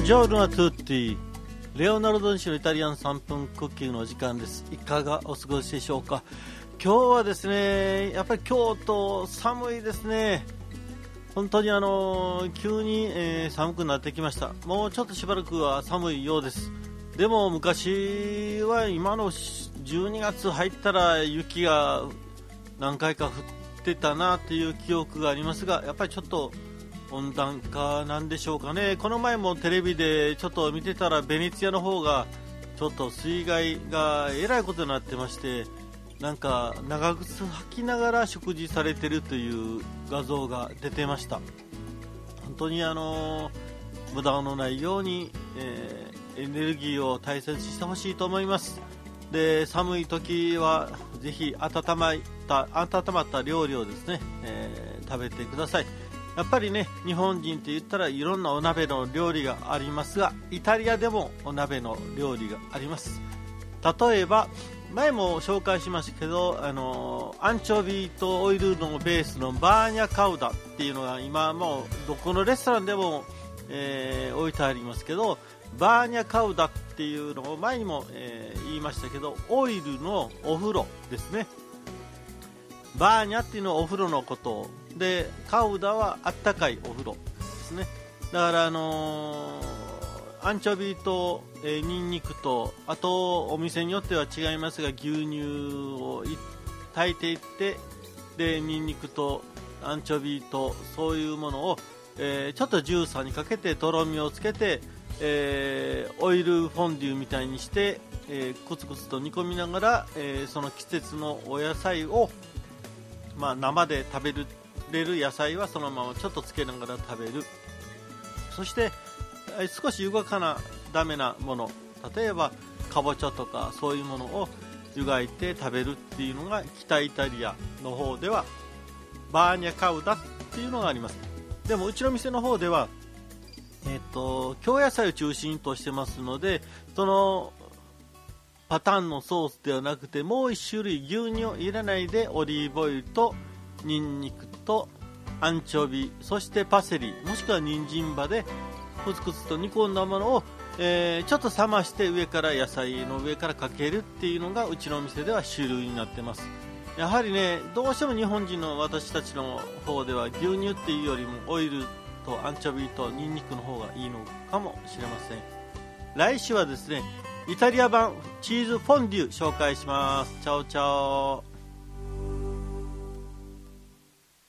ジョルノトゥッティ、レオナルド・ニシのイタリアン3分クッキングの時間です。いかがお過ごしでしょうか。今日はですね、やっぱり京都寒いですね。本当に急に、寒くなってきました。もうちょっとしばらくは寒いようです。でも昔は今の12月入ったら雪が何回か降ってたなっていう記憶がありますが、やっぱりちょっと温暖化なんでしょうかね。この前もテレビでちょっと見てたらベネツィアの方がちょっと水害がえらいことになってまして、なんか長靴履きながら食事されてるという画像が出てました。本当に無駄のないように、エネルギーを大切にしてほしいと思います。で、寒い時はぜひ温まった料理をですね、食べてください。やっぱりね、日本人って言ったらいろんなお鍋の料理がありますが、イタリアでもお鍋の料理があります。例えば前も紹介しましたけど、アンチョビとオイルのベースのバーニャカウダっていうのが今もうどこのレストランでも、置いてありますけど、バーニャカウダっていうのを前にも、言いましたけど、オイルのお風呂ですね。バーニャっていうのはお風呂のことで、カウダはあったかいお風呂ですね。だからアンチョビと、ニンニクと、あとお店によっては違いますが、牛乳を炊いていって、でニンニクとアンチョビとそういうものを、ちょっとジューサーにかけてとろみをつけて、オイルフォンデュみたいにして、コツコツと煮込みながら、その季節のお野菜を、生で食べれる野菜はそのままちょっとつけながら食べる。そして少し湯がかなダメなもの、例えばかぼちゃとかそういうものを湯がいて食べるっていうのが北イタリアの方ではバーニャカウダっていうのがあります。でもうちの店の方では京野菜を中心としてますので、そのパターンのソースではなくて、もう一種類牛乳を入れないでオリーブオイルとニンニクとアンチョビ、そしてパセリもしくは人参葉でコツコツと煮込んだものを、ちょっと冷まして上から野菜の上からかけるっていうのがうちの店では主流になってます。やはりね、どうしても日本人の私たちの方では牛乳っていうよりもオイルとアンチョビとニンニクの方がいいのかもしれません。来週はですね、イタリア版チーズフォンデュ紹介します。チャオチャオ。